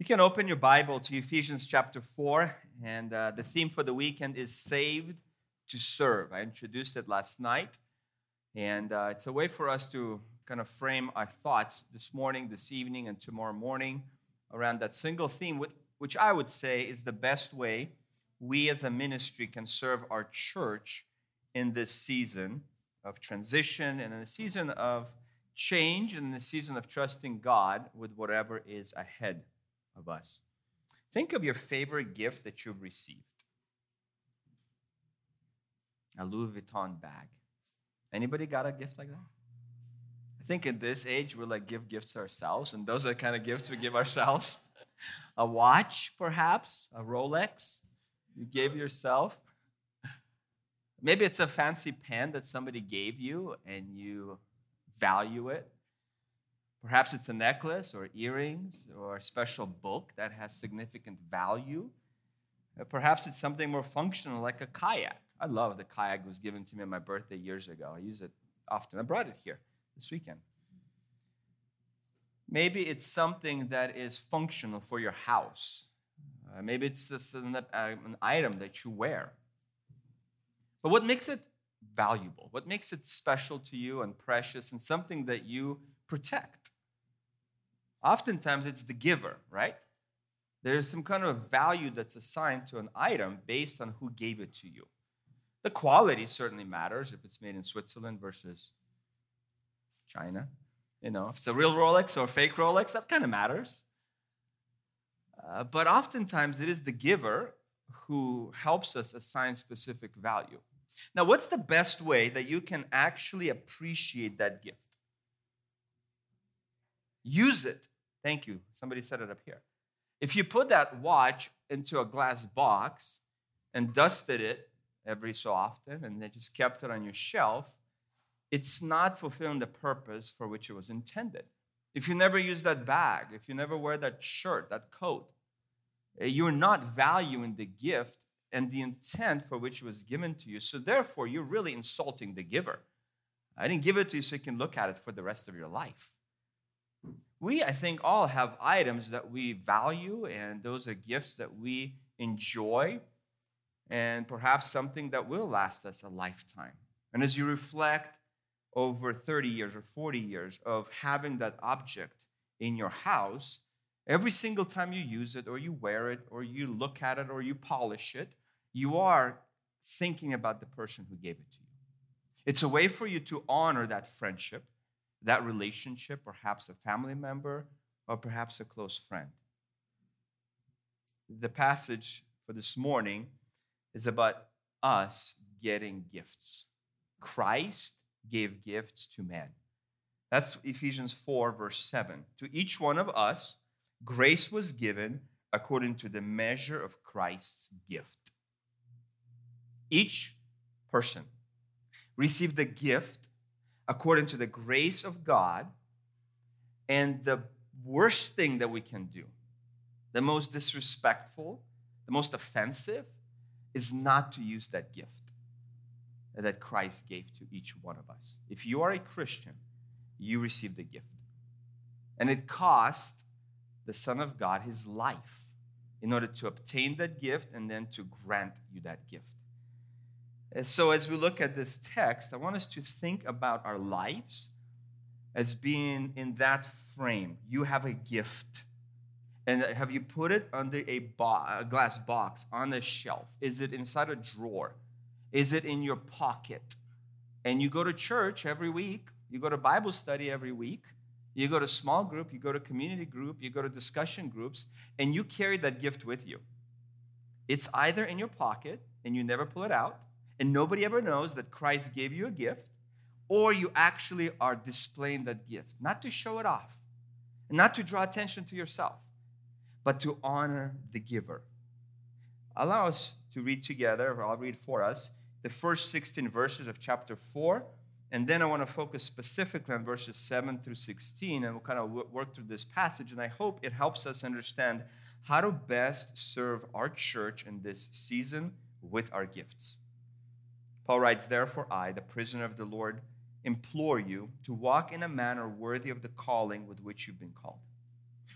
You can open your Bible to Ephesians chapter 4, and the theme for the weekend is Saved to Serve. I introduced it last night, and it's a way for us to kind of frame our thoughts this morning, this evening, and tomorrow morning around that single theme, which I would say is the best way we as a ministry can serve our church in this season of transition and in a season of change and in a season of trusting God with whatever is ahead of us. Think of your favorite gift that you've received. A Louis Vuitton bag. Anybody got a gift like that? I think in this age, we give gifts to ourselves, and those are the kind of gifts we give ourselves. A watch, perhaps, a Rolex you gave yourself. Maybe it's a fancy pen that somebody gave you and you value it. Perhaps it's a necklace or earrings or a special book that has significant value. Perhaps it's something more functional like a kayak. I love the kayak. It was given to me on my birthday years ago. I use it often. I brought it here this weekend. Maybe it's something that is functional for your house. Maybe it's just an item that you wear. But what makes it valuable? What makes it special to you and precious and something that you protect? Oftentimes, it's the giver, right? There's some kind of value that's assigned to an item based on who gave it to you. The quality certainly matters if it's made in Switzerland versus China. If it's a real Rolex or a fake Rolex, that kind of matters. But oftentimes, it is the giver who helps us assign specific value. Now, what's the best way that you can actually appreciate that gift? Use it. Thank you. Somebody set it up here. If you put that watch into a glass box and dusted it every so often and then just kept it on your shelf, it's not fulfilling the purpose for which it was intended. If you never use that bag, if you never wear that shirt, that coat, you're not valuing the gift and the intent for which it was given to you. So therefore, you're really insulting the giver. I didn't give it to you so you can look at it for the rest of your life. We, I think, all have items that we value, and those are gifts that we enjoy, and perhaps something that will last us a lifetime. And as you reflect over 30 years or 40 years of having that object in your house, every single time you use it or you wear it or you look at it or you polish it, you are thinking about the person who gave it to you. It's a way for you to honor that friendship, that relationship, perhaps a family member or perhaps a close friend. The passage for this morning is about us getting gifts. Christ gave gifts to men. That's Ephesians 4, verse 7. To each one of us, grace was given according to the measure of Christ's gift. Each person received the gift according to the grace of God, and the worst thing that we can do, the most disrespectful, the most offensive, is not to use that gift that Christ gave to each one of us. If you are a Christian, you received the gift. And it cost the Son of God his life in order to obtain that gift and then to grant you that gift. And so as we look at this text, I want us to think about our lives as being in that frame. You have a gift. And have you put it under a glass box on a shelf? Is it inside a drawer? Is it in your pocket? And you go to church every week. You go to Bible study every week. You go to small group. You go to community group. You go to discussion groups. And you carry that gift with you. It's either in your pocket and you never pull it out, and nobody ever knows that Christ gave you a gift, or you actually are displaying that gift, not to show it off, and not to draw attention to yourself, but to honor the giver. Allow us to read together, or I'll read for us, the first 16 verses of chapter 4, and then I want to focus specifically on verses 7 through 16, and we'll kind of work through this passage, and I hope it helps us understand how to best serve our church in this season with our gifts. Paul writes, "Therefore I, the prisoner of the Lord, implore you to walk in a manner worthy of the calling with which you've been called.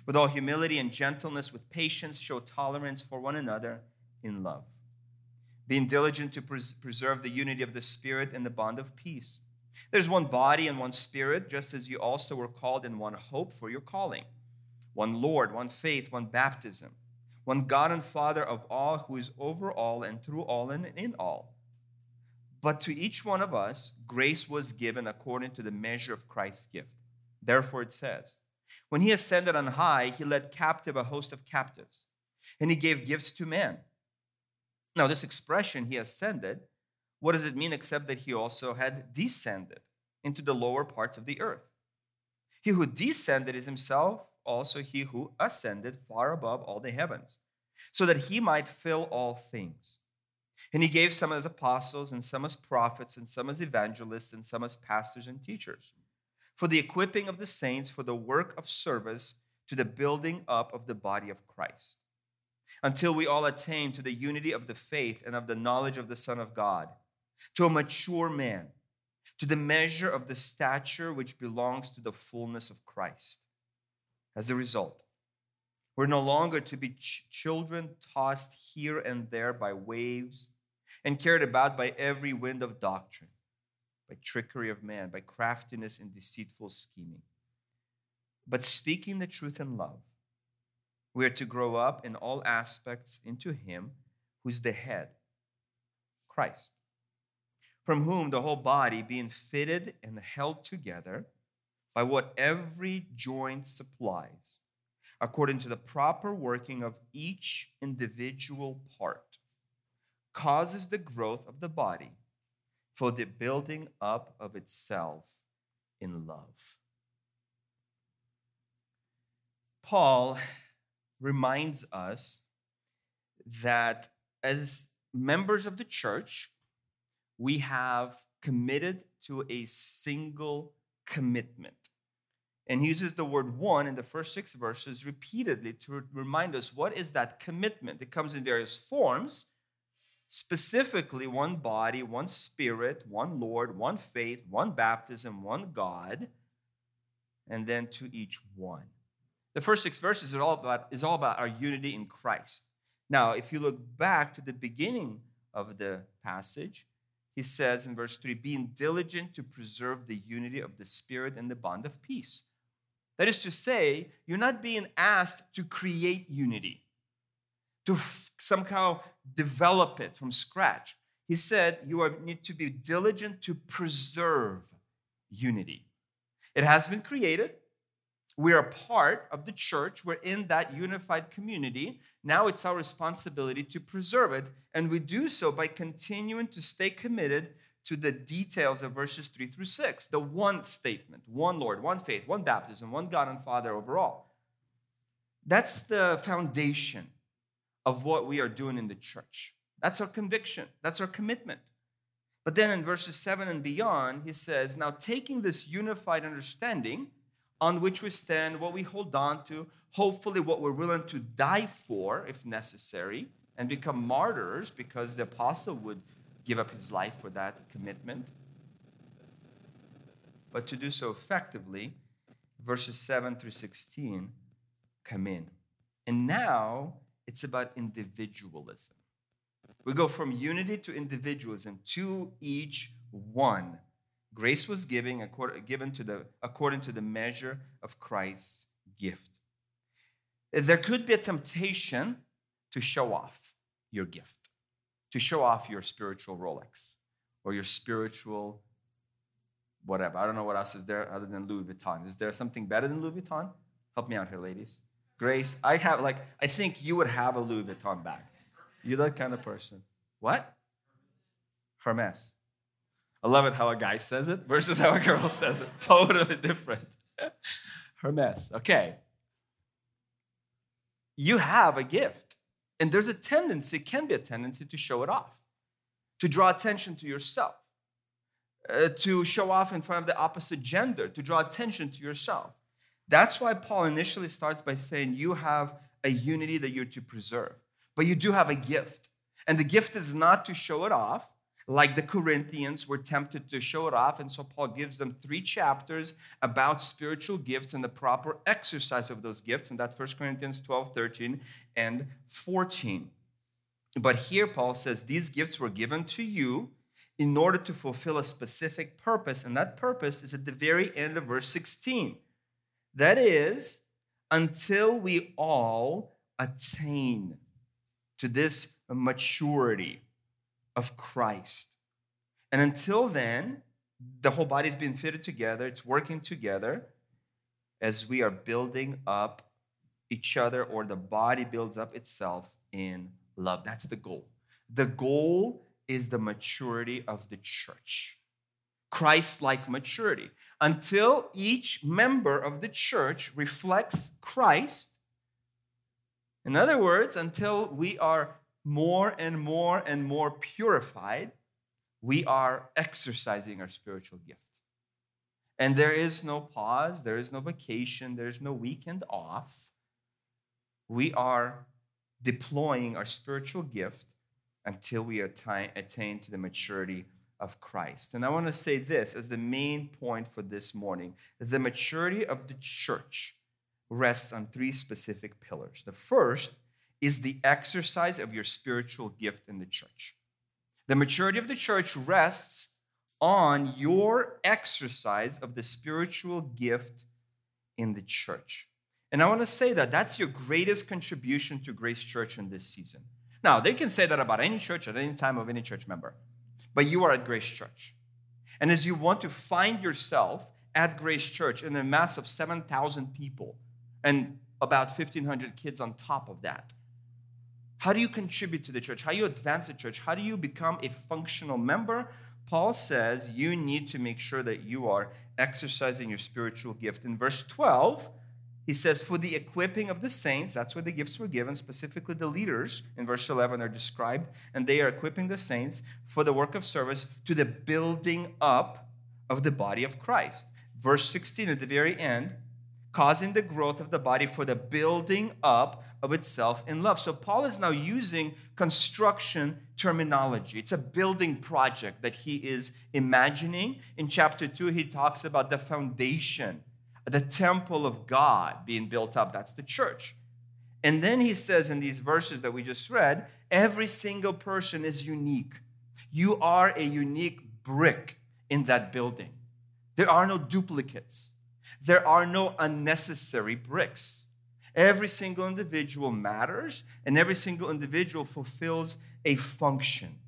With all humility and gentleness, with patience, show tolerance for one another in love. Being diligent to preserve the unity of the Spirit in the bond of peace. There's one body and one Spirit, just as you also were called in one hope for your calling. One Lord, one faith, one baptism. One God and Father of all, who is over all and through all and in all. But to each one of us, grace was given according to the measure of Christ's gift. Therefore it says, when he ascended on high, he led captive a host of captives, and he gave gifts to men. Now, this expression, he ascended, what does it mean except that he also had descended into the lower parts of the earth? He who descended is himself also he who ascended far above all the heavens, so that he might fill all things. And he gave some as apostles, and some as prophets, and some as evangelists, and some as pastors and teachers, for the equipping of the saints, for the work of service, to the building up of the body of Christ, until we all attain to the unity of the faith and of the knowledge of the Son of God, to a mature man, to the measure of the stature which belongs to the fullness of Christ. As a result, we're no longer to be children tossed here and there by waves and carried about by every wind of doctrine, by trickery of man, by craftiness and deceitful scheming. But speaking the truth in love, we are to grow up in all aspects into him who's the head, Christ, from whom the whole body, being fitted and held together by what every joint supplies, according to the proper working of each individual part, causes the growth of the body for the building up of itself in love. Paul reminds us that as members of the church, we have committed to a single commitment. And he uses the word one in the first 6 verses repeatedly to remind us what is that commitment. It comes in various forms, specifically one body, one Spirit, one Lord, one faith, one baptism, one God, and then to each one. The first 6 verses is all about our unity in Christ. Now, if you look back to the beginning of the passage, he says in verse 3, being diligent to preserve the unity of the Spirit and the bond of peace. That is to say, you're not being asked to create unity, to somehow develop it from scratch. He said you need to be diligent to preserve unity. It has been created. We are a part of the church. We're in that unified community. Now it's our responsibility to preserve it, and we do so by continuing to stay committed to the details of verses 3 through 6, the one statement, one Lord, one faith, one baptism, one God and Father overall. That's the foundation of what we are doing in the church. That's our conviction. That's our commitment. But then in verses 7 and beyond, he says, now taking this unified understanding on which we stand, what we hold on to, hopefully what we're willing to die for if necessary, and become martyrs because the apostle would give up his life for that commitment. But to do so effectively, verses 7 through 16 come in. And now it's about individualism. We go from unity to individualism, to each one. Grace was given according to the measure of Christ's gift. There could be a temptation to show off your gift, to show off your spiritual Rolex or your spiritual whatever. I don't know what else is there other than Louis Vuitton. Is there something better than Louis Vuitton? Help me out here, ladies. Grace, I think you would have a Louis Vuitton bag. You're that kind of person. What? Hermes. I love it how a guy says it versus how a girl says it. Totally different. Hermes. Okay. You have a gift. And there's can be a tendency to show it off, to draw attention to yourself, to show off in front of the opposite gender, to draw attention to yourself. That's why Paul initially starts by saying you have a unity that you're to preserve, but you do have a gift. And the gift is not to show it off. like the Corinthians were tempted to show it off. And so Paul gives them 3 chapters about spiritual gifts and the proper exercise of those gifts. And that's 1 Corinthians 12, 13, and 14. But here Paul says these gifts were given to you in order to fulfill a specific purpose. And that purpose is at the very end of verse 16. That is, until we all attain to this maturity of Christ. And until then, the whole body's being fitted together. It's working together as we are building up each other, or the body builds up itself in love. That's the goal. The goal is the maturity of the church. Christ-like maturity. Until each member of the church reflects Christ. In other words, until we are more and more and more purified, we are exercising our spiritual gift. And there is no pause, there is no vacation, there is no weekend off. We are deploying our spiritual gift until we attain to the maturity of Christ. And I want to say this as the main point for this morning. The maturity of the church rests on 3 specific pillars. The first is the exercise of your spiritual gift in the church. The maturity of the church rests on your exercise of the spiritual gift in the church. And I want to say that that's your greatest contribution to Grace Church in this season. Now, they can say that about any church at any time of any church member, but you are at Grace Church. And as you want to find yourself at Grace Church in a mass of 7,000 people and about 1,500 kids on top of that, how do you contribute to the church? How do you advance the church? How do you become a functional member? Paul says you need to make sure that you are exercising your spiritual gift. In verse 12, he says, for the equipping of the saints, that's where the gifts were given, specifically the leaders, in verse 11 are described, and they are equipping the saints for the work of service to the building up of the body of Christ. Verse 16 at the very end, causing the growth of the body for the building up of itself in love. So Paul is now using construction terminology. It's a building project that he is imagining. In chapter 2, he talks about the foundation, the temple of God being built up. That's the church. And then he says in these verses that we just read, every single person is unique. You are a unique brick in that building. There are no duplicates. There are no unnecessary bricks. Every single individual matters, and every single individual fulfills a function.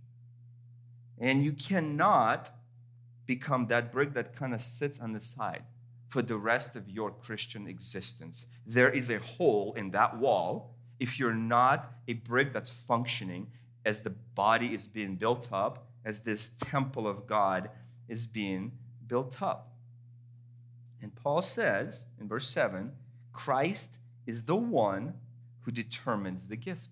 And you cannot become that brick that kind of sits on the side for the rest of your Christian existence. There is a hole in that wall if you're not a brick that's functioning as the body is being built up, as this temple of God is being built up. And Paul says in verse 7, Christ is the one who determines the gift.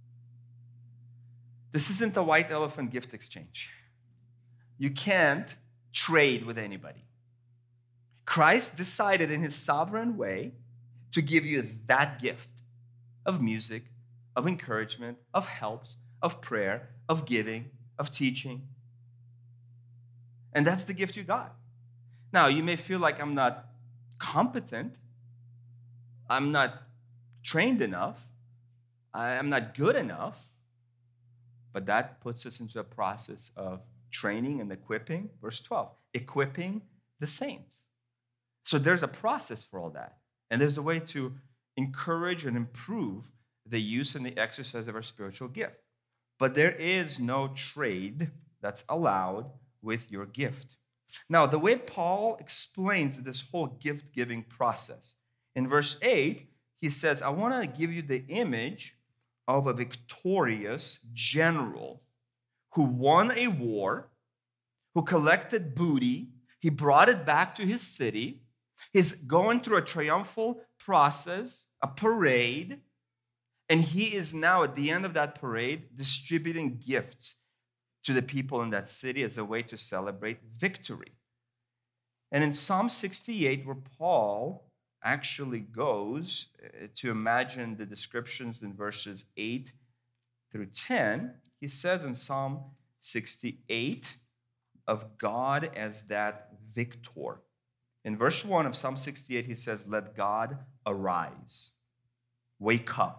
This isn't a white elephant gift exchange. You can't trade with anybody. Christ decided in his sovereign way to give you that gift of music, of encouragement, of helps, of prayer, of giving, of teaching. And that's the gift you got. Now, you may feel like I'm not competent, I'm not trained enough, I'm not good enough, but that puts us into a process of training and equipping. Verse 12, equipping the saints. So there's a process for all that. And there's a way to encourage and improve the use and the exercise of our spiritual gift. But there is no trade that's allowed with your gift. Now, the way Paul explains this whole gift-giving process, in verse 8, he says, I want to give you the image of a victorious general who won a war, who collected booty, he brought it back to his city, he's going through a triumphal process, a parade, and he is now at the end of that parade distributing gifts to the people in that city as a way to celebrate victory. And in Psalm 68, where Paul actually goes to imagine the descriptions in verses 8 through 10, he says in Psalm 68 of God as that victor. In verse 1 of Psalm 68, he says, "Let God arise, wake up.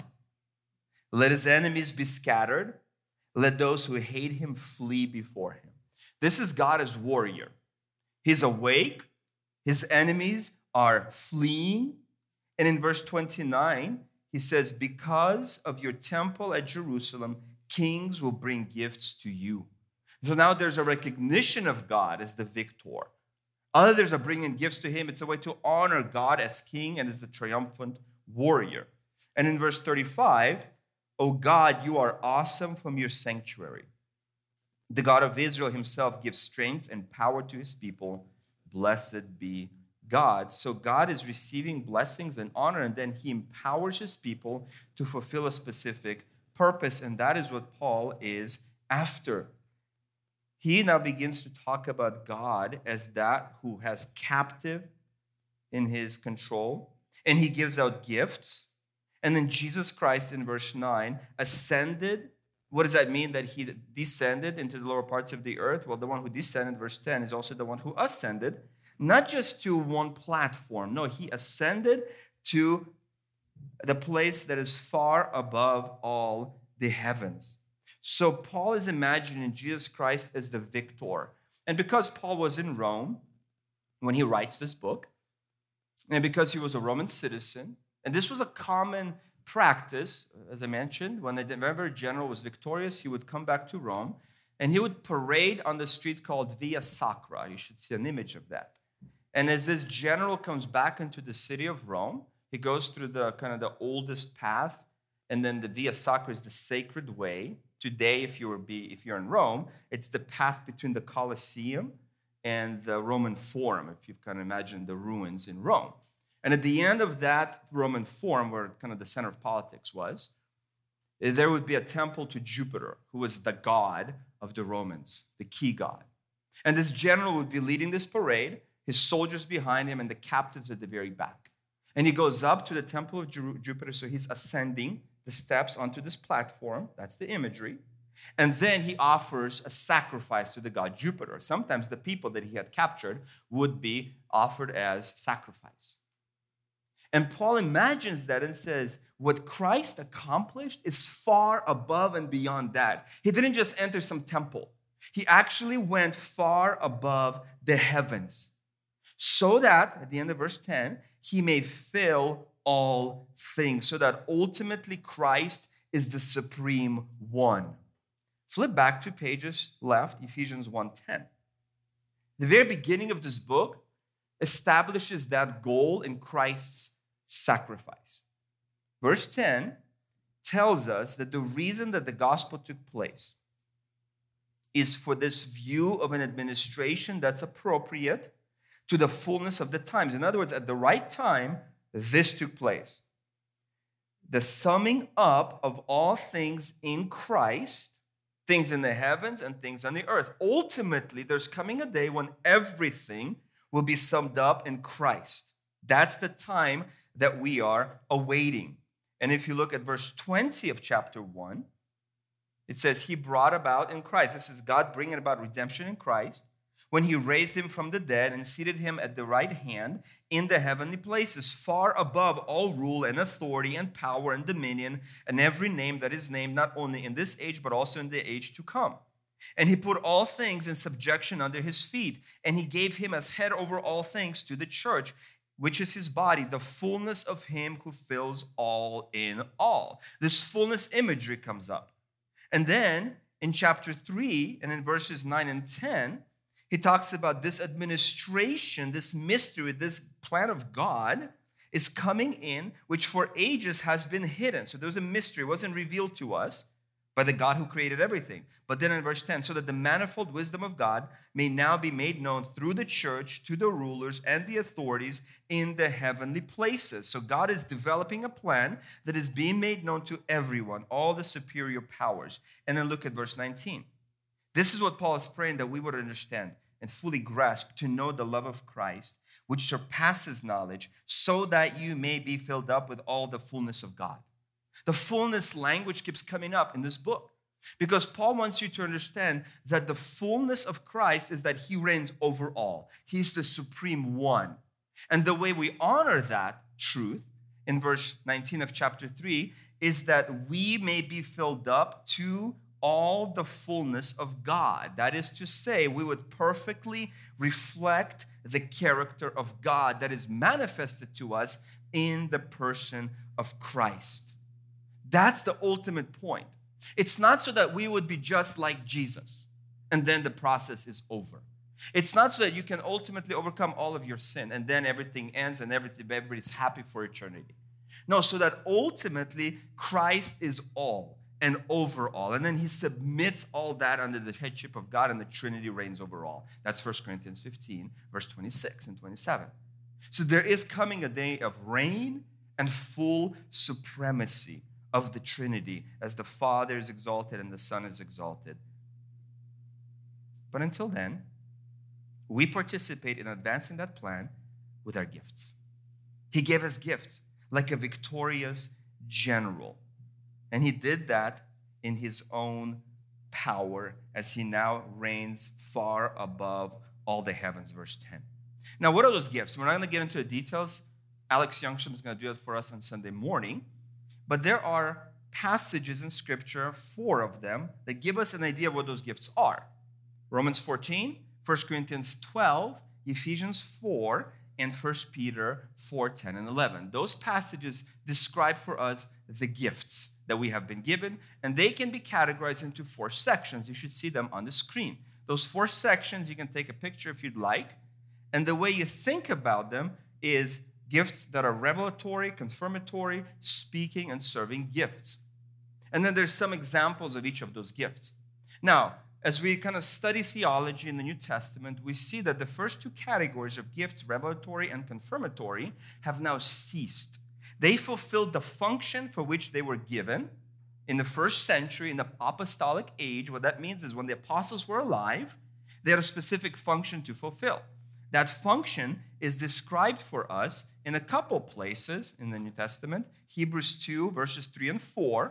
Let his enemies be scattered. Let those who hate him flee before him." This is God as warrior. He's awake. His enemies are fleeing. And in verse 29, he says, "Because of your temple at Jerusalem, kings will bring gifts to you." So now there's a recognition of God as the victor. Others are bringing gifts to him. It's a way to honor God as king and as a triumphant warrior. And in verse 35, "O God, you are awesome from your sanctuary. The God of Israel himself gives strength and power to his people. Blessed be God." So God is receiving blessings and honor, and then he empowers his people to fulfill a specific purpose. And that is what Paul is after. He now begins to talk about God as that who has captive in his control, and he gives out gifts. And then Jesus Christ in verse 9 ascended. What does that mean, that he descended into the lower parts of the earth? Well, the one who descended, verse 10, is also the one who ascended, not just to one platform. No, he ascended to the place that is far above all the heavens. So Paul is imagining Jesus Christ as the victor. And because Paul was in Rome when he writes this book, and because he was a Roman citizen, and this was a common practice, as I mentioned, whenever a general was victorious, he would come back to Rome, and he would parade on the street called Via Sacra. You should see an image of that. And as this general comes back into the city of Rome, he goes through the kind of the oldest path, and then the Via Sacra is the sacred way. Today, if you're in Rome, it's the path between the Colosseum and the Roman Forum, if you can imagine the ruins in Rome. And at the end of that Roman Forum, where kind of the center of politics was, there would be a temple to Jupiter, who was the god of the Romans, the key god. And this general would be leading this parade, his soldiers behind him, and the captives at the very back. And he goes up to the temple of Jupiter, so he's ascending the steps onto this platform. That's the imagery. And then he offers a sacrifice to the god Jupiter. Sometimes the people that he had captured would be offered as sacrifice. And Paul imagines that and says, what Christ accomplished is far above and beyond that. He didn't just enter some temple. He actually went far above the heavens, so that, at the end of verse 10, he may fill all things, so that ultimately Christ is the supreme one. Flip back 2 pages left, Ephesians 1:10. The very beginning of this book establishes that goal in Christ's sacrifice. Verse 10 tells us that the reason that the gospel took place is for this view of an administration that's appropriate to the fullness of the times. In other words, at the right time, this took place. The summing up of all things in Christ, things in the heavens and things on the earth. Ultimately, there's coming a day when everything will be summed up in Christ. That's the time that we are awaiting. And if you look at verse 20 of chapter 1, it says, he brought about in Christ. This is God bringing about redemption in Christ, when he raised him from the dead and seated him at the right hand in the heavenly places, far above all rule and authority and power and dominion and every name that is named, not only in this age, but also in the age to come. And he put all things in subjection under his feet, and he gave him as head over all things to the church, which is his body, the fullness of him who fills all in all. This fullness imagery comes up. And then in chapter 3 and in verses 9 and 10, he talks about this administration, this mystery, this plan of God is coming in, which for ages has been hidden. So there's a mystery. It wasn't revealed to us by the God who created everything. But then in verse 10, so that the manifold wisdom of God may now be made known through the church to the rulers and the authorities in the heavenly places. So God is developing a plan that is being made known to everyone, all the superior powers. And then look at verse 19. This is what Paul is praying that we would understand and fully grasp, to know the love of Christ, which surpasses knowledge, so that you may be filled up with all the fullness of God. The fullness language keeps coming up in this book. Because Paul wants you to understand that the fullness of Christ is that he reigns over all. He's the supreme one. And the way we honor that truth in verse 19 of chapter 3 is that we may be filled up to all the fullness of God. That is to say, we would perfectly reflect the character of God that is manifested to us in the person of Christ. That's the ultimate point. It's not so that we would be just like Jesus and then the process is over. It's not so that you can ultimately overcome all of your sin and then everything ends and everybody's happy for eternity. No, so that ultimately Christ is all and over all. And then he submits all that under the headship of God and the Trinity reigns over all. That's 1 Corinthians 15, verse 26 and 27. So there is coming a day of reign and full supremacy of the Trinity as the Father is exalted and the Son is exalted. But until then, we participate in advancing that plan with our gifts. He gave us gifts like a victorious general. And he did that in his own power as he now reigns far above all the heavens, verse 10. Now, what are those gifts? We're not going to get into the details. Alex Youngsham is going to do it for us on Sunday morning. But there are passages in Scripture, 4 of them, that give us an idea of what those gifts are. Romans 14, 1 Corinthians 12, Ephesians 4, and 1 Peter 4, 10, and 11. Those passages describe for us the gifts that we have been given, and they can be categorized into 4 sections. You should see them on the screen. Those 4 sections, you can take a picture if you'd like, and the way you think about them is gifts that are revelatory, confirmatory, speaking, and serving gifts. And then there's some examples of each of those gifts. Now, as we kind of study theology in the New Testament, we see that the first 2 categories of gifts, revelatory and confirmatory, have now ceased. They fulfilled the function for which they were given in the first century, in the apostolic age. What that means is when the apostles were alive, they had a specific function to fulfill. That function is described for us in a couple places in the New Testament. Hebrews 2, verses 3 and 4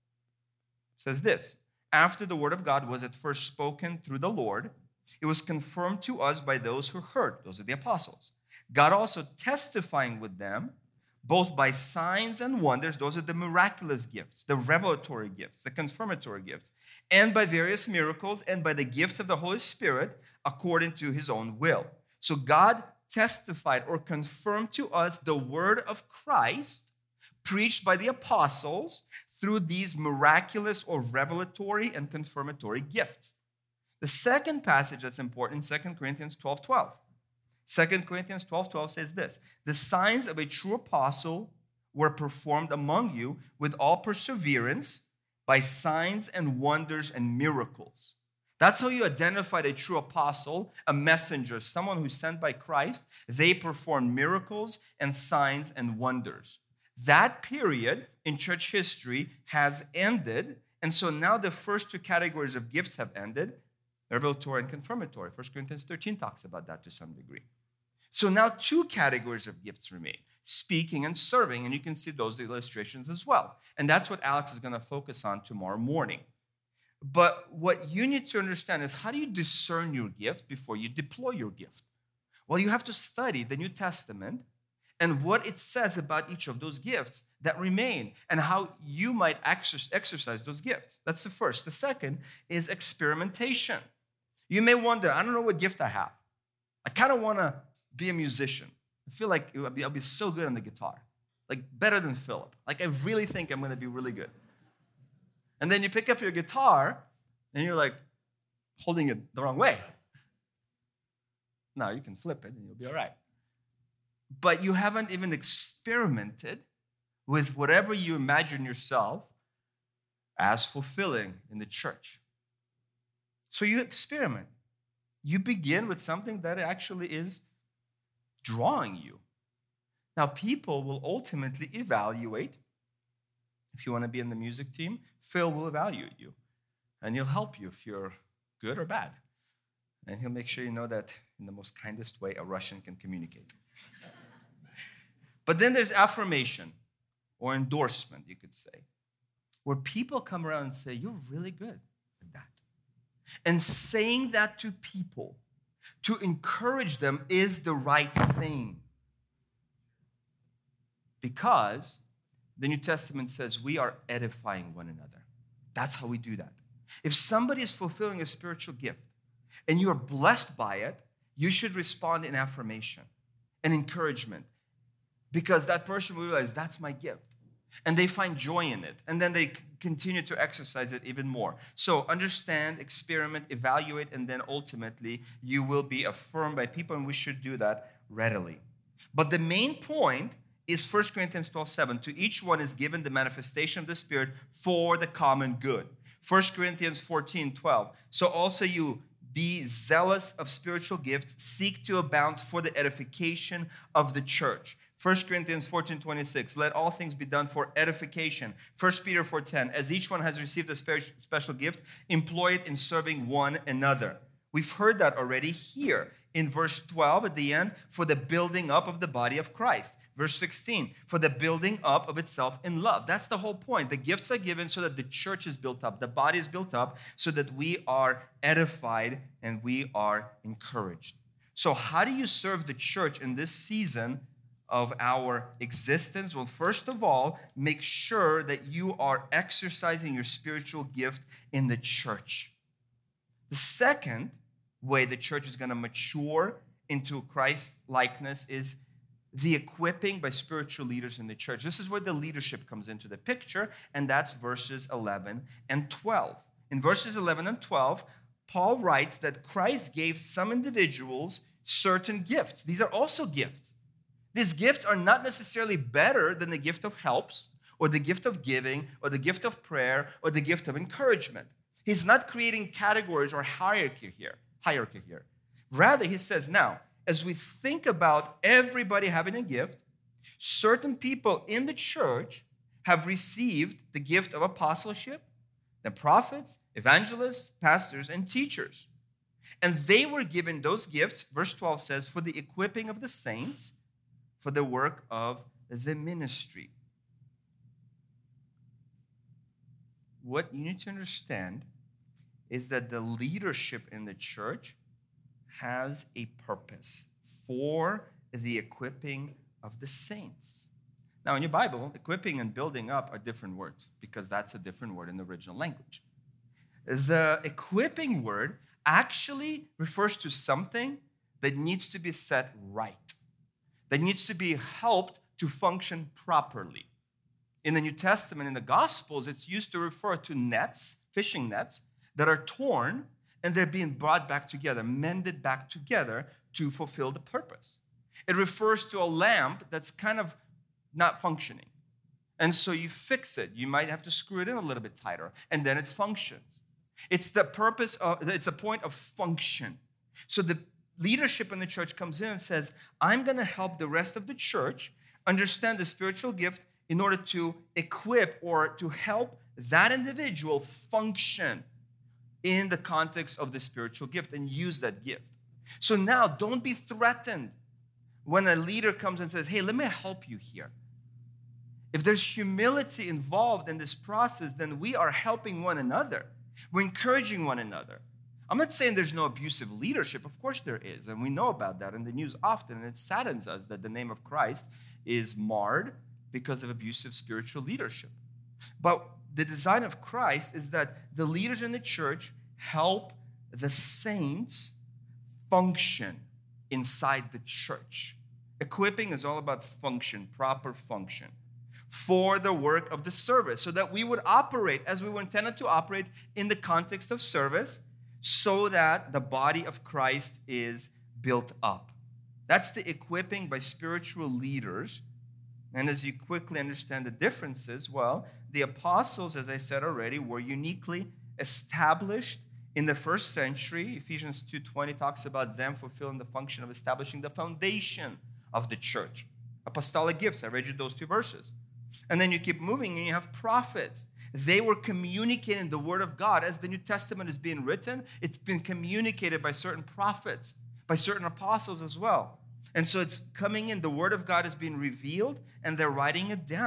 says this: after the word of God was at first spoken through the Lord, it was confirmed to us by those who heard. Those are the apostles. God also testifying with them, both by signs and wonders. Those are the miraculous gifts, the revelatory gifts, the confirmatory gifts, and by various miracles and by the gifts of the Holy Spirit according to his own will. So God testified or confirmed to us the word of Christ preached by the apostles through these miraculous or revelatory and confirmatory gifts. The second passage that's important, 2 Corinthians 12:12. 2 Corinthians 12:12 says this: the signs of a true apostle were performed among you with all perseverance by signs and wonders and miracles. That's how you identified a true apostle, a messenger, someone who's sent by Christ. They performed miracles and signs and wonders. That period in church history has ended, and so now the first 2 categories of gifts have ended, revelatory and confirmatory. 1 Corinthians 13 talks about that to some degree. So now 2 categories of gifts remain, speaking and serving, and you can see those illustrations as well. And that's what Alex is going to focus on tomorrow morning. But what you need to understand is, how do you discern your gift before you deploy your gift? Well, you have to study the New Testament and what it says about each of those gifts that remain and how you might exercise those gifts. That's the first. The second is experimentation. You may wonder, I don't know what gift I have. I kind of want to be a musician. I feel like I'll be so good on the guitar, like better than Philip. Like I really think I'm going to be really good. And then you pick up your guitar and you're like holding it the wrong way. Now you can flip it and you'll be all right. But you haven't even experimented with whatever you imagine yourself as fulfilling in the church. So you experiment. You begin with something that actually is drawing you. Now, people will ultimately evaluate. If you want to be in the music team, Phil will evaluate you. And he'll help you if you're good or bad. And he'll make sure you know that in the most kindest way a Russian can communicate. But then there's affirmation or endorsement, you could say. where people come around and say, you're really good at that. And saying that to people, to encourage them, is the right thing. Because the New Testament says we are edifying one another. That's how we do that. If somebody is fulfilling a spiritual gift and you are blessed by it, you should respond in affirmation and encouragement, because that person will realize that's my gift. And they find joy in it. And then they continue to exercise it even more. So understand, experiment, evaluate, and then ultimately you will be affirmed by people, and we should do that readily. But the main point is 1 Corinthians 12:7. To each one is given the manifestation of the Spirit for the common good. 1 Corinthians 14:12. So also you be zealous of spiritual gifts, seek to abound for the edification of the church. 1 Corinthians 14:26, let all things be done for edification. 1 Peter 4:10, as each one has received a special gift, employ it in serving one another. We've heard that already here in verse 12 at the end, for the building up of the body of Christ. Verse 16, for the building up of itself in love. That's the whole point. The gifts are given so that the church is built up, the body is built up, so that we are edified and we are encouraged. So how do you serve the church in this season of our existence? Well, first of all, make sure that you are exercising your spiritual gift in the church. The second way the church is going to mature into Christ likeness is the equipping by spiritual leaders in the church. This is where the leadership comes into the picture, and that's verses 11 and 12. In verses 11 and 12, Paul writes that Christ gave some individuals certain gifts. These are also gifts. These gifts are not necessarily better than the gift of helps, or the gift of giving, or the gift of prayer, or the gift of encouragement. He's not creating categories or hierarchy here. Rather, he says, now, as we think about everybody having a gift, certain people in the church have received the gift of apostleship, the prophets, evangelists, pastors, and teachers. And they were given those gifts, verse 12 says, for the equipping of the saints, for the work of the ministry. What you need to understand is that the leadership in the church has a purpose for the equipping of the saints. Now, in your Bible, equipping and building up are different words because that's a different word in the original language. The equipping word actually refers to something that needs to be set right, that needs to be helped to function properly. In the New Testament, in the Gospels, it's used to refer to nets, fishing nets, that are torn and they're being brought back together, mended back together to fulfill the purpose. It refers to a lamp that's kind of not functioning. And so you fix it. You might have to screw it in a little bit tighter, and then it functions. It's the point of function. So the leadership in the church comes in and says, I'm going to help the rest of the church understand the spiritual gift in order to equip or to help that individual function in the context of the spiritual gift and use that gift. So now don't be threatened when a leader comes and says, hey, let me help you here. If there's humility involved in this process, then we are helping one another. We're encouraging one another. I'm not saying there's no abusive leadership. Of course there is, and we know about that in the news often, and it saddens us that the name of Christ is marred because of abusive spiritual leadership. But the design of Christ is that the leaders in the church help the saints function inside the church. Equipping is all about function, proper function, for the work of the service, so that we would operate as we were intended to operate in the context of service, so that the body of Christ is built up. That's the equipping by spiritual leaders. And as you quickly understand the differences, well, the apostles, as I said already, were uniquely established in the first century. Ephesians 2:20 talks about them fulfilling the function of establishing the foundation of the church. Apostolic gifts, I read you those two verses. And then you keep moving and you have prophets. They were communicating the word of God. As the New Testament is being written, it's been communicated by certain prophets, by certain apostles as well. And so it's coming in, the word of God is being revealed, and they're writing it down.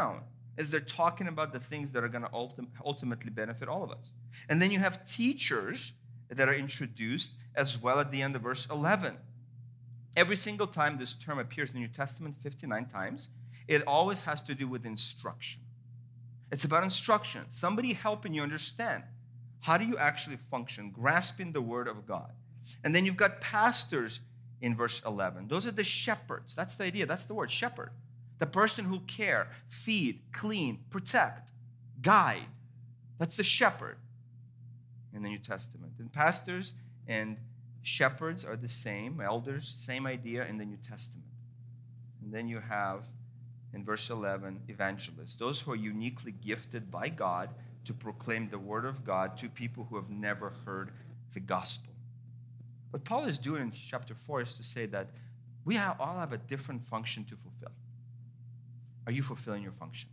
as they're talking about the things that are going to ultimately benefit all of us. And then you have teachers that are introduced as well at the end of verse 11. Every single time this term appears in the New Testament, 59 times, it always has to do with instruction. It's about instruction, somebody helping you understand how do you actually function, grasping the word of God. And then you've got pastors in verse 11. Those are the shepherds. That's the idea. That's the word, shepherd. The person who care, feed, clean, protect, guide. That's the shepherd in the New Testament. And pastors and shepherds are the same, elders, same idea in the New Testament. And then you have, in verse 11, evangelists, those who are uniquely gifted by God to proclaim the word of God to people who have never heard the gospel. What Paul is doing in chapter 4 is to say that we all have a different function to fulfill. Are you fulfilling your function?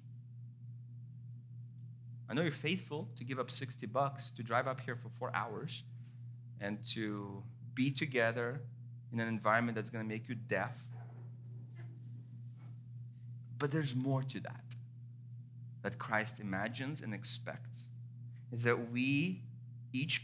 I know you're faithful to give up $60 to drive up here for 4 hours and to be together in an environment that's going to make you deaf. But there's more to that Christ imagines and expects, is that we, each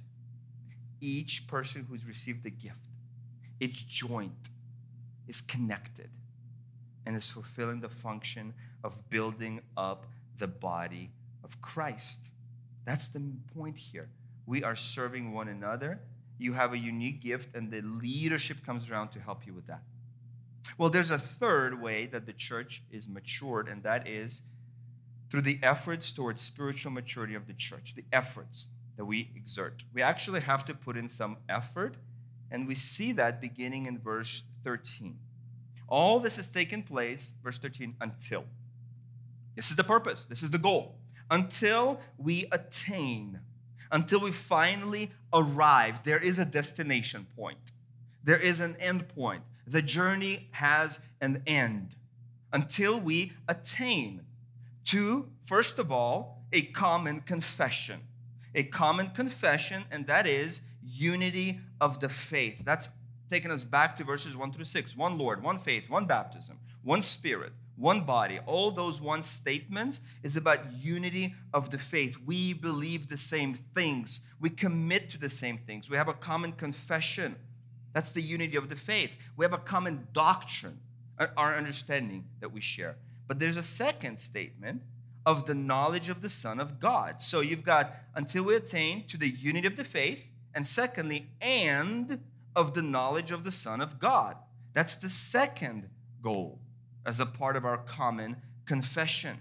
person who's received the gift, each joint is connected and is fulfilling the function of building up the body of Christ. That's the point here. We are serving one another. You have a unique gift, and the leadership comes around to help you with that. Well, there's a third way that the church is matured, and that is through the efforts towards spiritual maturity of the church, the efforts that we exert. We actually have to put in some effort, and we see that beginning in verse 13. All this has taken place, verse 13, until. This is the purpose. This is the goal. Until we attain, until we finally arrive. There is a destination point. There is an end point. The journey has an end. Until we attain to, first of all, a common confession. A common confession, and that is unity of the faith. That's taking us back to verses 1 through 6. One Lord, one faith, one baptism, one Spirit, one body. All those one statements is about unity of the faith. We believe the same things. We commit to the same things. We have a common confession. That's the unity of the faith. We have a common doctrine, our understanding that we share. But there's a second statement of the knowledge of the Son of God. So you've got until we attain to the unity of the faith, and secondly, and of the knowledge of the Son of God. That's the second goal as a part of our common confession.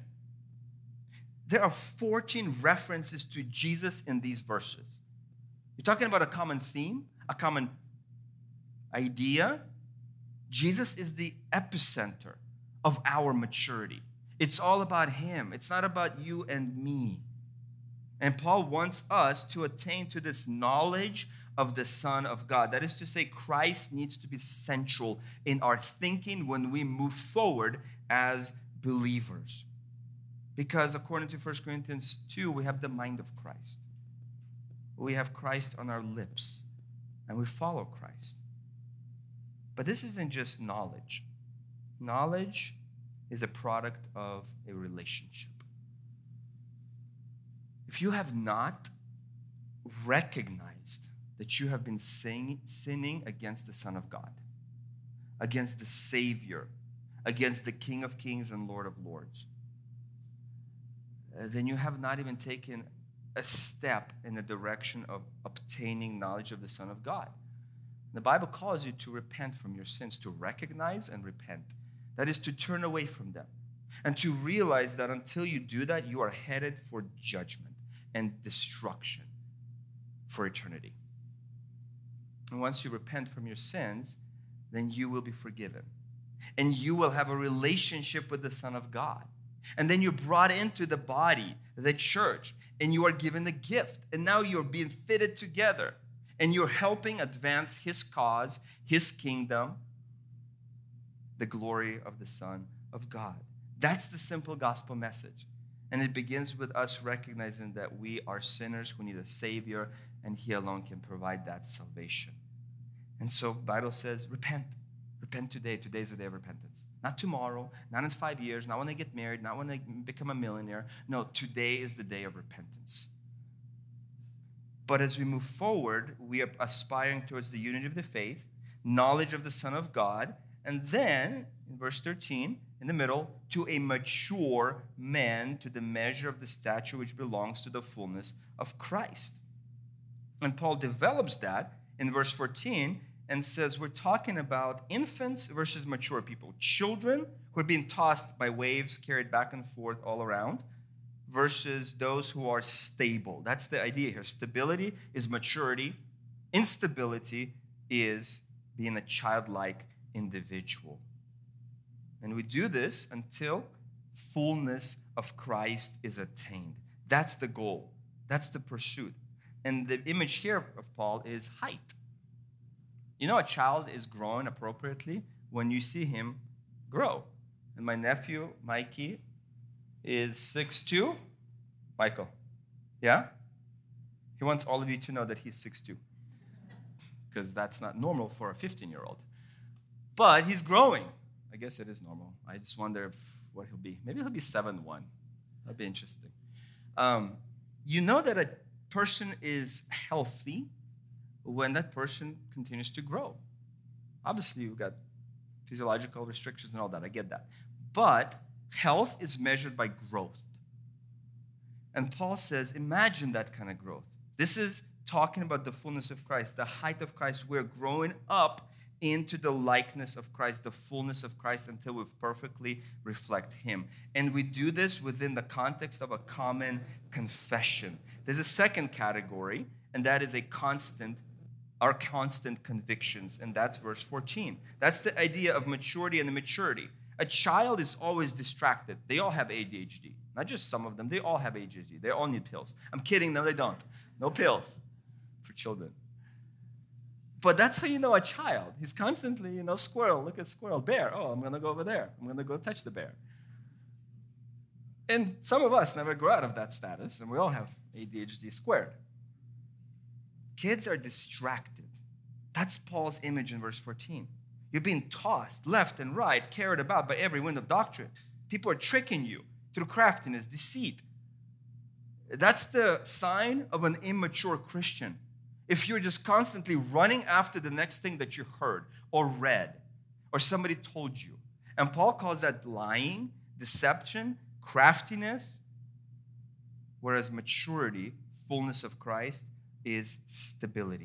There are 14 references to Jesus in these verses. You're talking about a common theme, a common idea. Jesus is the epicenter of our maturity. It's all about him. It's not about you and me. And Paul wants us to attain to this knowledge of the Son of God. That is to say, Christ needs to be central in our thinking when we move forward as believers. Because according to 1 Corinthians 2, we have the mind of Christ. We have Christ on our lips, and we follow Christ. But this isn't just knowledge. Knowledge is a product of a relationship. If you have not recognized that you have been sinning against the Son of God, against the Savior, against the King of Kings and Lord of Lords, then you have not even taken a step in the direction of obtaining knowledge of the Son of God. The Bible calls you to repent from your sins, to recognize and repent. That is to turn away from them and to realize that until you do that, you are headed for judgment and destruction for eternity. And once you repent from your sins, then you will be forgiven. And you will have a relationship with the Son of God. And then you're brought into the body, the church, and you are given the gift. And now you're being fitted together. And you're helping advance his cause, his kingdom, the glory of the Son of God. That's the simple gospel message. And it begins with us recognizing that we are sinners who need a Savior, and he alone can provide that salvation. And so the Bible says, repent. Repent today. Today is the day of repentance. Not tomorrow, not in 5 years, not when I get married, not when I become a millionaire. No, today is the day of repentance. But as we move forward, we are aspiring towards the unity of the faith, knowledge of the Son of God, and then, in verse 13, in the middle, to a mature man, to the measure of the stature which belongs to the fullness of Christ. And Paul develops that in verse 14 and says we're talking about infants versus mature people. Children who are being tossed by waves, carried back and forth all around, versus those who are stable. That's the idea here. Stability is maturity. Instability is being a childlike individual. And we do this until fullness of Christ is attained. That's the goal. That's the pursuit. And the image here of Paul is height. You know, a child is growing appropriately when you see him grow. And my nephew, Mikey, is 6'2". Michael, yeah? He wants all of you to know that he's 6'2", because that's not normal for a 15-year-old. But he's growing. I guess it is normal. I just wonder what he'll be. Maybe he'll be 7'1". That'd be interesting. You know that a person is healthy when that person continues to grow. Obviously, you've got physiological restrictions and all that. I get that. But health is measured by growth. And Paul says, imagine that kind of growth. This is talking about the fullness of Christ, the height of Christ. We're growing up into the likeness of Christ, the fullness of Christ, until we perfectly reflect him. And we do this within the context of a common confession. There's a second category, and that is our constant convictions, and that's verse 14. That's the idea of maturity and immaturity. A child is always distracted. They all have ADHD. Not just some of them. They all have ADHD. They all need pills. I'm kidding. No, they don't. No pills for children. But that's how you know a child. He's constantly, squirrel. Look at squirrel. Bear. Oh, I'm going to go over there. I'm going to go touch the bear. And some of us never grow out of that status, and we all have ADHD squared. Kids are distracted. That's Paul's image in verse 14. You're being tossed left and right, carried about by every wind of doctrine. People are tricking you through craftiness, deceit. That's the sign of an immature Christian. If you're just constantly running after the next thing that you heard or read or somebody told you. And Paul calls that lying, deception, craftiness, whereas maturity, fullness of Christ, is stability.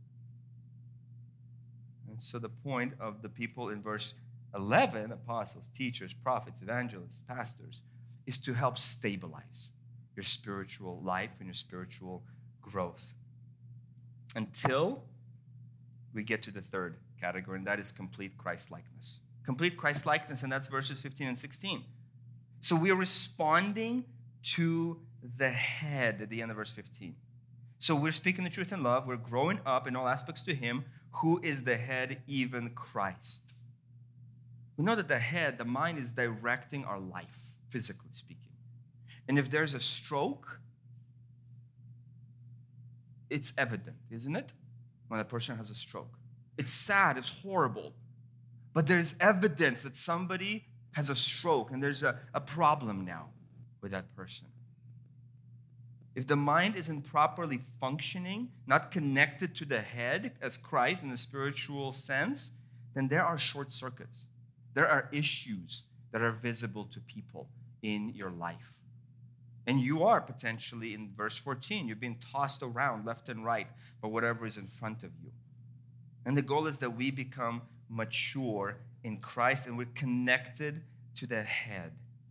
And so the point of the people in verse 11, apostles, teachers, prophets, evangelists, pastors, is to help stabilize your spiritual life and your spiritual growth until we get to the third category, and that is complete Christ-likeness. Complete Christ-likeness, and that's verses 15 and 16. So we are responding to the head at the end of verse 15. So we're speaking the truth in love. We're growing up in all aspects to him who is the head, even Christ. We know that the head, the mind, is directing our life, physically speaking. And if there's a stroke, it's evident, isn't it? When a person has a stroke. It's sad, it's horrible. But there's evidence that somebody has a stroke and there's a problem now with that person. If the mind isn't properly functioning, not connected to the head as Christ in the spiritual sense, then there are short circuits. There are issues that are visible to people in your life. And you are potentially, in verse 14, you're being tossed around left and right by whatever is in front of you. And the goal is that we become mature in Christ and we're connected to the head.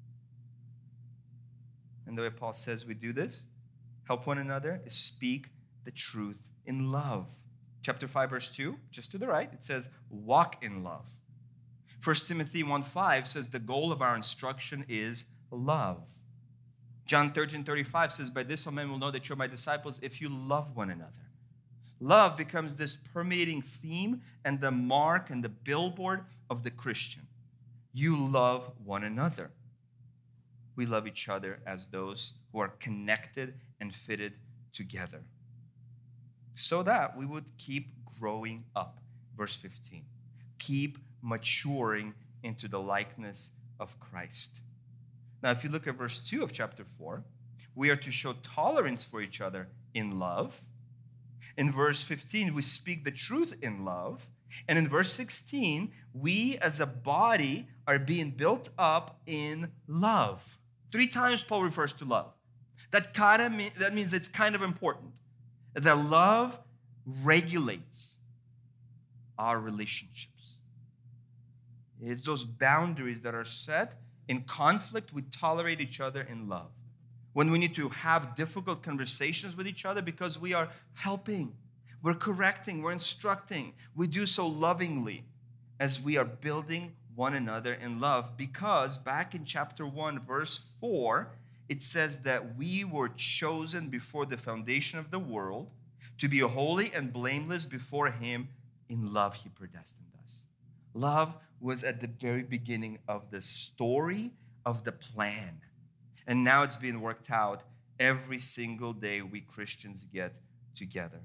And the way Paul says we do this, help one another, is speak the truth in love. Chapter 5, verse 2, just to the right, it says, walk in love. 1 Timothy 1:5 says the goal of our instruction is love. John 13:35 says, by this all men will know that you're my disciples if you love one another. Love becomes this permeating theme and the mark and the billboard of the Christian. You love one another. We love each other as those who are connected and fitted together so that we would keep growing up. Verse 15. Keep maturing into the likeness of Christ. Now, if you look at verse 2 of chapter 4, we are to show tolerance for each other in love. In verse 15, we speak the truth in love. And in verse 16, we as a body are being built up in love. 3 times Paul refers to love. That means it's kind of important. That love regulates our relationships. It's those boundaries that are set. In conflict, we tolerate each other in love. When we need to have difficult conversations with each other because we are helping, we're correcting, we're instructing, we do so lovingly as we are building one another in love. Because back in chapter 1, verse 4, it says that we were chosen before the foundation of the world to be holy and blameless before Him. In love, He predestined us. Love was at the very beginning of the story, of the plan. And now it's being worked out every single day we Christians get together.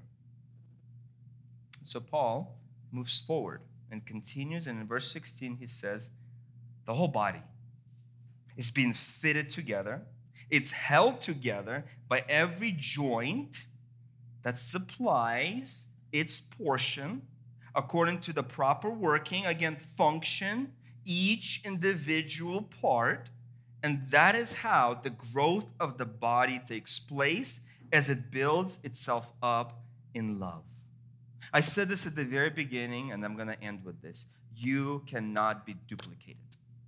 So Paul moves forward and continues. And in verse 16, he says, the whole body is being fitted together. It's held together by every joint that supplies its portion according to the proper working, again, function, each individual part. And that is how the growth of the body takes place as it builds itself up in love. I said this at the very beginning, and I'm going to end with this. You cannot be duplicated.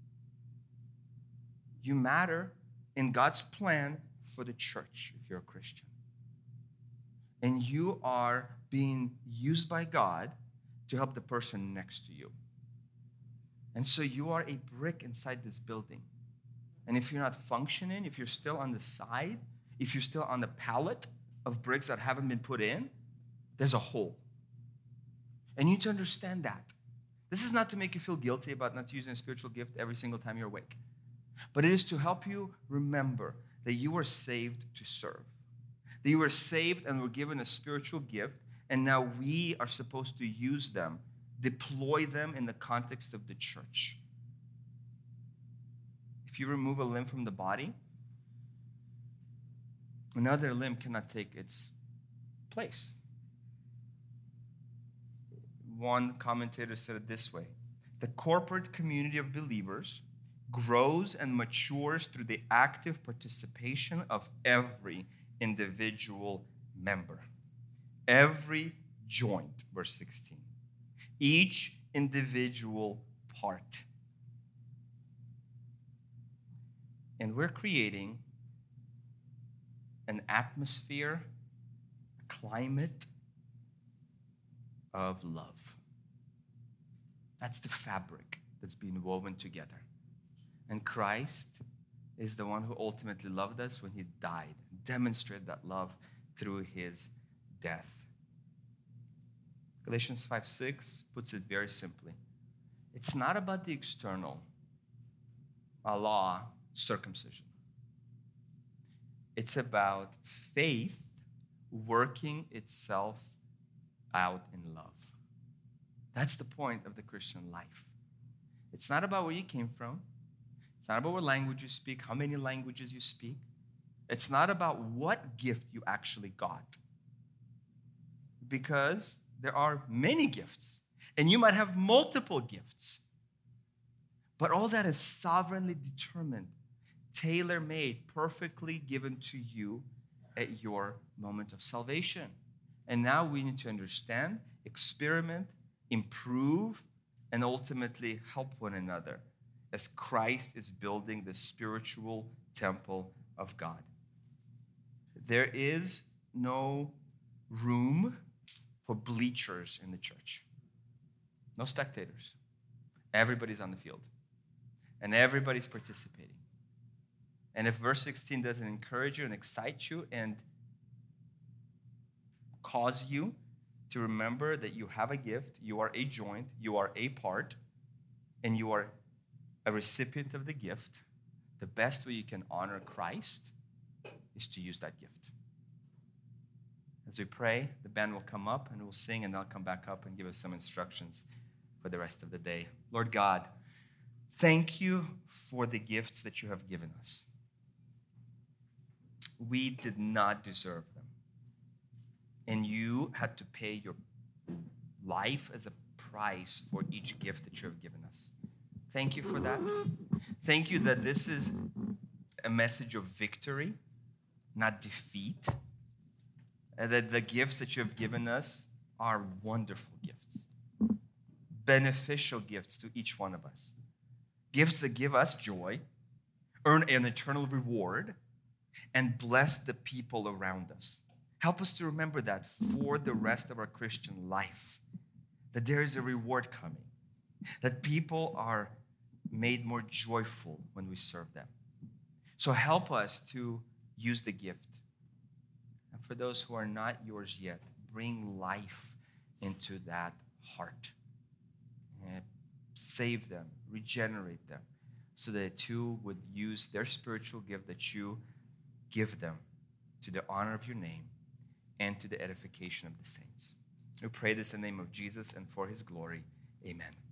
You matter in God's plan for the church if you're a Christian. And you are being used by God to help the person next to you. And so you are a brick inside this building. And if you're not functioning, if you're still on the side, if you're still on the pallet of bricks that haven't been put in, there's a hole. And you need to understand that. This is not to make you feel guilty about not using a spiritual gift every single time you're awake. But it is to help you remember that you were saved to serve. That you were saved and were given a spiritual gift, and now we are supposed to use them, deploy them in the context of the church. If you remove a limb from the body, another limb cannot take its place. One commentator said it this way: the corporate community of believers grows and matures through the active participation of every individual member. Every joint, verse 16. Each individual part. And we're creating an atmosphere, a climate of love. That's the fabric that's being woven together. And Christ is the one who ultimately loved us when He died, demonstrated that love through His death. Galatians 5:6 puts it very simply. It's not about the external, law, circumcision. It's about faith working itself out in love. That's the point of the Christian life. It's not about where you came from. It's not about what language you speak, how many languages you speak. It's not about what gift you actually got. Because there are many gifts, and you might have multiple gifts. But all that is sovereignly determined, tailor-made, perfectly given to you at your moment of salvation. And now we need to understand, experiment, improve, and ultimately help one another as Christ is building the spiritual temple of God. There is no room for bleachers in the church. No spectators. Everybody's on the field. And everybody's participating. And if verse 16 doesn't encourage you and excite you and cause you to remember that you have a gift, you are a joint, you are a part, and you are a recipient of the gift, the best way you can honor Christ is to use that gift. As we pray, the band will come up and we'll sing, and they'll come back up and give us some instructions for the rest of the day. Lord God, Thank you for the gifts that you have given us. We did not deserve them. And you had to pay your life as a price for each gift that you have given us. Thank you for that. Thank you that this is a message of victory, not defeat. And that the gifts that you have given us are wonderful gifts, beneficial gifts to each one of us. Gifts that give us joy, earn an eternal reward, and bless the people around us. Help us to remember that for the rest of our Christian life, that there is a reward coming, that people are made more joyful when we serve them. So help us to use the gift. And for those who are not yours yet, bring life into that heart. And save them, regenerate them, so that they too would use their spiritual gift that you give them to the honor of your name and to the edification of the saints. We pray this in the name of Jesus and for his glory. Amen.